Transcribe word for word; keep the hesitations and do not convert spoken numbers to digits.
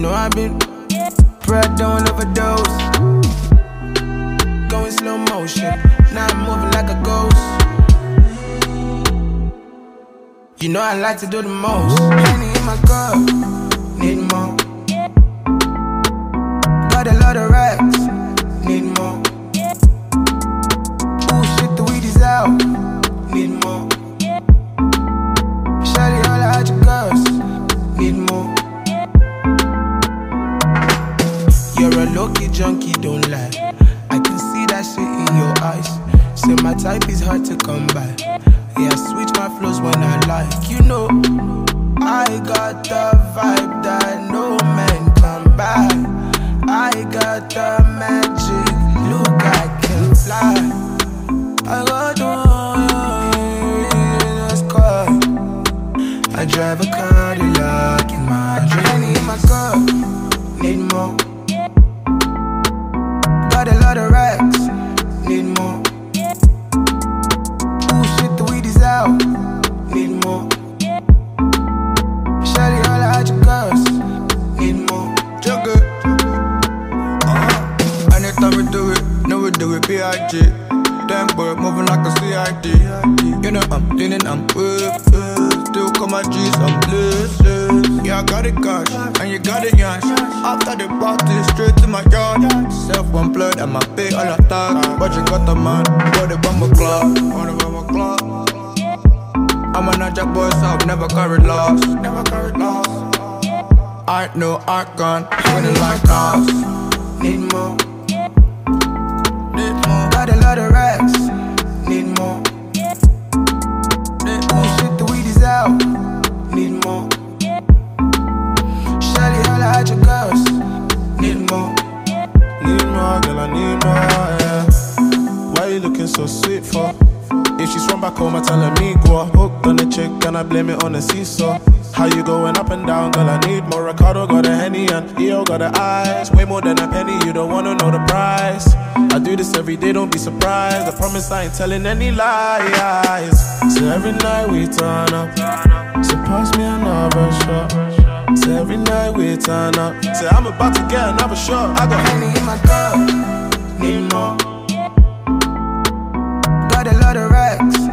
know I've been bred, don't overdose. Going slow motion, now I'm moving like a ghost. You know I like to do the most. Honey in my cup, need more. Got a lot of racks, need more. Ooh shit, the weed is out, need more. Shawty all out your girls, need more. You're a low-key junkie, don't lie. I can see that shit in your eyes. Say my type is hard to come by. Yeah, I switch my flows when I like. You know, I got the vibe that no man can buy. I got the magic, look, I can fly. I got the sky. I drive a Cadillac in my dream. I need my car, need more. Got a lot of racks, need more. Ooh shit, the weed is out, need more. Shawty all out your girls, need more. Juggle. Uh-huh. Anytime we do it, no we do it B I G. Damn boy, moving like a C I D. You know I'm leaning, I'm with it. Still call my G's, I'm blessed. Yeah, I got it cash, and you got it yash. After the party, straight to my yard. Self-employed, and my pay all attack. But you got the man, got the bomber clock. On the bomber clock. I'm a Naja boy, so I've never carried loss. Never carried loss. I know I can't win it like us. Need more. Need more. Got a lot of racks. Need more. Need more. Shit, the weed is out. Need more. Shawty, all out your girls. Need more. Need more, girl, I need more, yeah. Why you looking so sweet for? If she's from back home, I tell her me go. Hooked on the chick, and I blame it on the seesaw. How you going up and down, girl, I need more. Ricardo got a Henny and E O got the eyes. Way more than a penny, you don't wanna know the price. I do this every day, don't be surprised. I promise I ain't telling any lies. So every night we turn up. So pass me another shot. So every night we turn up. Say I'm about to get another shot. I got Henny in my cup, need more. Got a lot of racks,